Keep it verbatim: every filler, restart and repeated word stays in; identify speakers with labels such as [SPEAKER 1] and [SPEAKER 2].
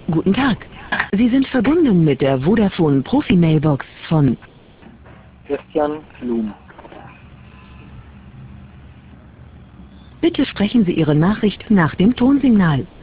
[SPEAKER 1] Guten Tag. Sie sind verbunden mit der Vodafone Profi-Mailbox von
[SPEAKER 2] Christian Blum.
[SPEAKER 1] Bitte sprechen Sie Ihre Nachricht nach dem Tonsignal.